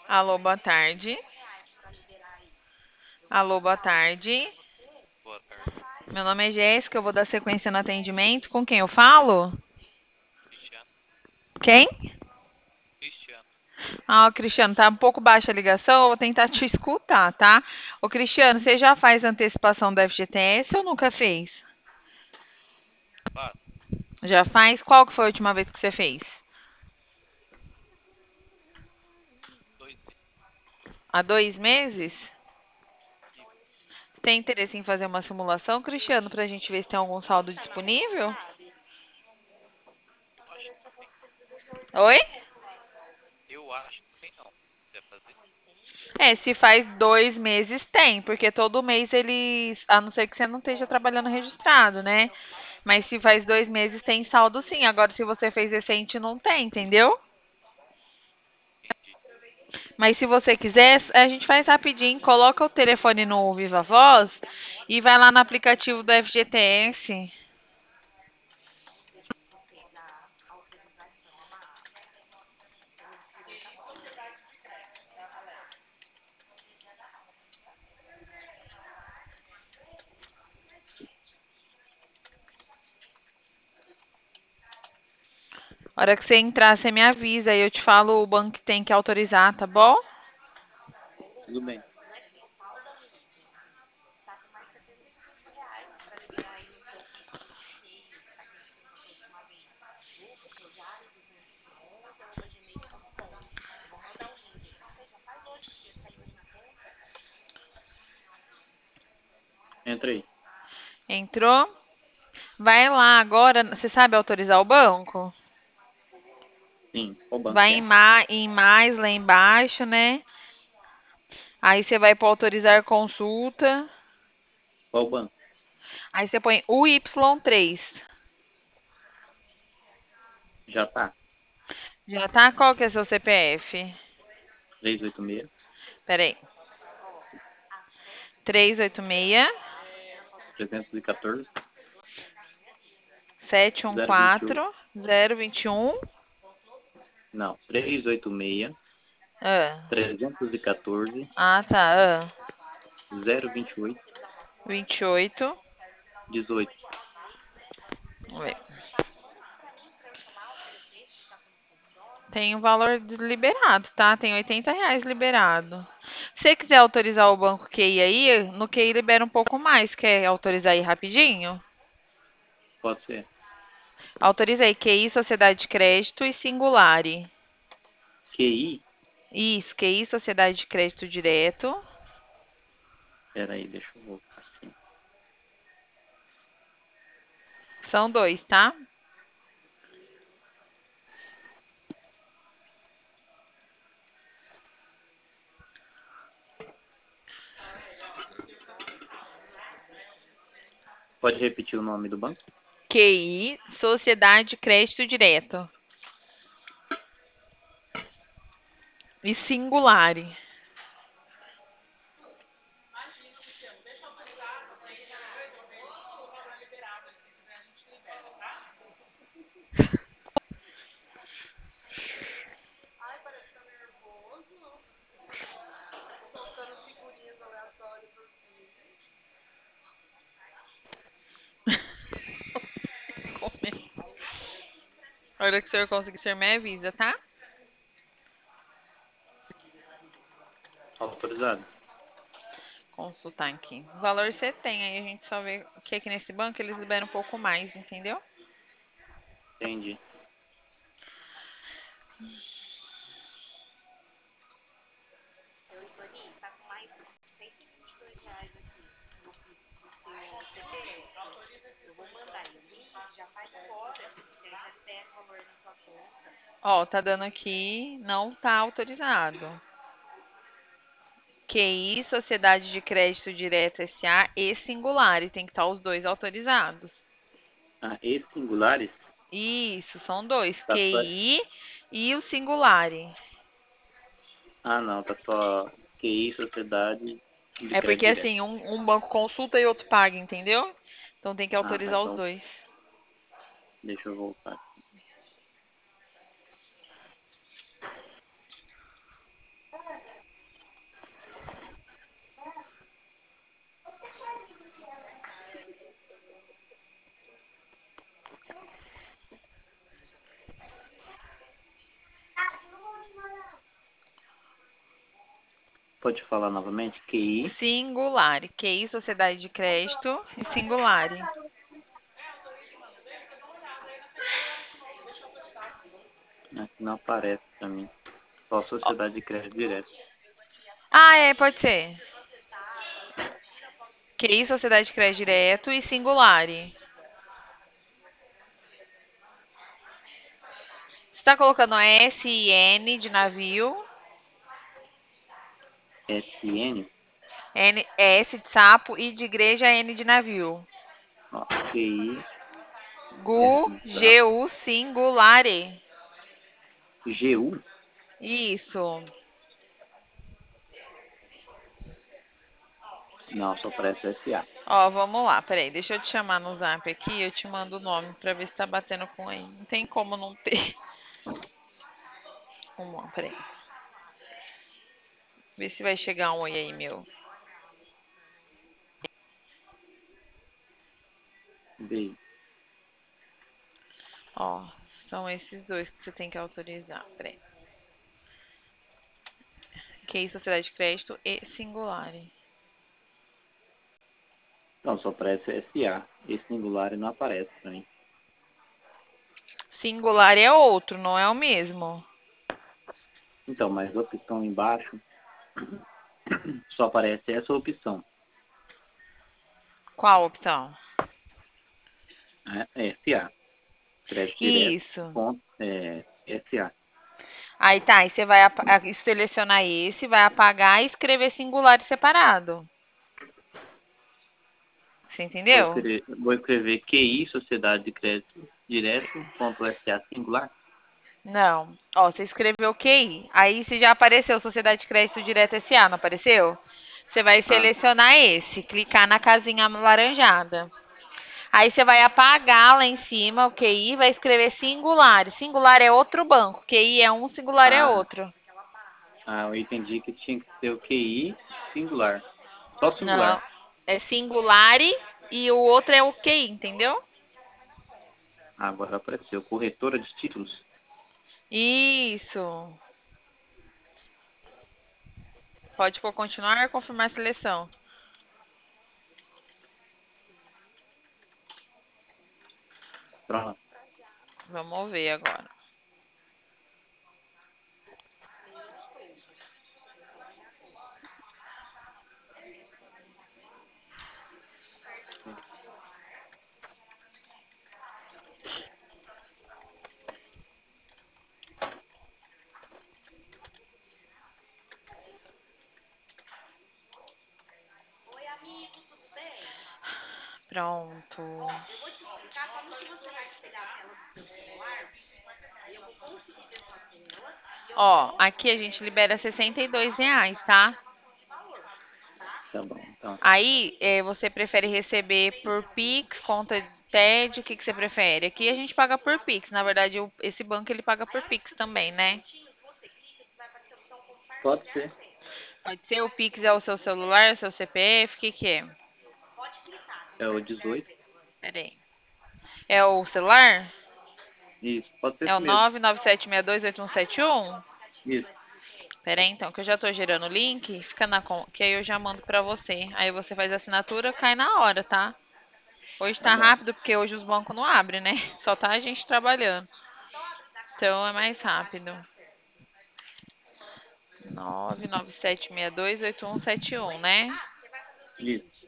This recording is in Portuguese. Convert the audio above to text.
Alô, boa tarde. Alô, boa tarde. Boa tarde, Meu nome é Jéssica, eu vou dar sequência no atendimento. Com quem eu falo? Cristiano. Quem? Cristiano, Ah, o Cristiano, tá um pouco baixa a ligação, eu vou tentar te escutar, tá? Ô, Cristiano, você já faz antecipação do FGTS ou nunca fez? faz Já faz? Qual que foi a última vez que você fez? 2 meses. Há 2 meses? Isso, Você tem interesse em fazer uma simulação, Cristiano, pra gente ver se tem algum saldo disponível? eu acho que tem. Oi? Eu acho que tem não. Quer fazer? É, se faz 2 meses, tem, porque todo mês eles. A não ser que você não esteja trabalhando registrado, né? Mas se faz 2 meses, tem saldo sim. Agora, se você fez recente, não tem, entendeu? Entendi. Mas se você quiser, a gente faz rapidinho, coloca o telefone no Viva Voz e vai lá no aplicativo do FGTS. A hora que você entrar, você me avisa e eu te falo o banco que tem que autorizar, tá bom? Tudo bem. Entrei. Entrou? Vai lá agora. Você sabe autorizar o banco? Sim. Qual banco Vai que em, é? em mais lá embaixo, né? Aí você vai para autorizar consulta. Qual banco? Aí você põe UY3. Já tá. Já tá? Qual que é seu CPF? 386 Peraí. 386 314 028. 714 021. Não. 386 Ah, 314 ah tá. Ah, 028 28. 18. Vamos ver. Tem o valor liberado, tá? Tem R$ 80 liberado. Se você quiser autorizar o banco QI aí, no QI libera um pouco mais. Quer autorizar aí rapidinho? Pode ser. Autoriza aí QI, Sociedade de Crédito e Singulare. QI? Isso, QI, Sociedade de Crédito Direto. Pera aí, deixa eu voltar aqui. São dois, tá? Pode repetir o nome do banco? QI, Sociedade de Crédito Direto. E Singulare. A hora que o senhor conseguir, o senhor me avisa, tá? Autorizado. Consultar aqui. O valor você tem, aí a gente só vê o que aqui nesse banco eles liberam um pouco mais, entendeu? Entendi. Ó, tá dando aqui, não tá autorizado. QI, Sociedade de Crédito Direto SA e Singulare, tem que estar os dois autorizados. Ah, e singulares? Isso, são dois, Tá só. QI e o Singulare. Ah, não, tá só QI, Sociedade de É Crédito porque Direto. assim, um banco consulta e outro paga, entendeu? Então tem que Ah, tá, autorizar os então dois. deixa eu voltar. Pode falar novamente? QI, Singular. QI, Sociedade de Crédito e Singular. né? Não aparece para mim. Só Ó, sociedade de crédito direto. ah, é, pode ser. QI, Sociedade de Crédito Direto e Singular. Você está colocando SIN de navio, SN, S de sapo, I de igreja, N de navio. ó, QI, S GU, de sapo, GU, Singulare. GU. Isso. Não, só aparece SA. Ó, vamos lá, peraí, deixa eu te chamar no zap aqui, eu te mando o nome pra ver se tá batendo com aí. Não tem como não ter. Vamos lá, peraí. Vê se vai chegar um oi aí, meu. B. Ó, são esses dois que você tem que autorizar. Peraí. QI, Sociedade de Crédito e Singulare. Não, só aparece SA. Esse singular não aparece para mim. Singulare é outro, não é o mesmo. Então, mas a opção embaixo só aparece essa opção, Qual opção? né? SA. Crédito direto, Isso. ponto, SA. Aí tá, aí você vai selecionar esse, vai apagar e escrever singular separado. Você entendeu? Vou escrever QI, Sociedade de Crédito Direto, ponto SA singular. Não. Ó, você escreveu QI. Aí se já apareceu Sociedade de Crédito Direto SA, não apareceu? Você vai Ah, selecionar esse, clicar na casinha alaranjada. Aí você vai apagar lá em cima o QI, vai escrever singular. Singular é outro banco. QI é um, singular é ah, outro. eu entendi que tinha que ser o QI singular. Só Não. singular. É singular e o outro é o QI, entendeu? Agora apareceu. Corretora de títulos. Isso. Pode por continuar ou confirmar a seleção. Pronto. Vamos ver agora. Pronto. Ó, aqui a gente libera R$ 62, tá? Tá bom. Então, Aí, você prefere receber por Pix, conta de TED, o que que você prefere? Aqui a gente paga por Pix, na verdade, esse banco ele paga por Pix também, né? pode ser. Pode ser o Pix é o seu celular, o seu CPF, o que que é? É o 18. Pera aí. É o celular? Isso. Pode ser É o esse mesmo. 997628171? Isso. Pera aí, então, que eu já tô gerando o link, fica que aí eu já mando pra você. Aí você faz a assinatura, cai na hora, tá? Hoje Tá tá bom. rápido porque hoje os bancos não abrem, né? Só tá a gente trabalhando. Então é mais rápido. 997628171, né? Isso.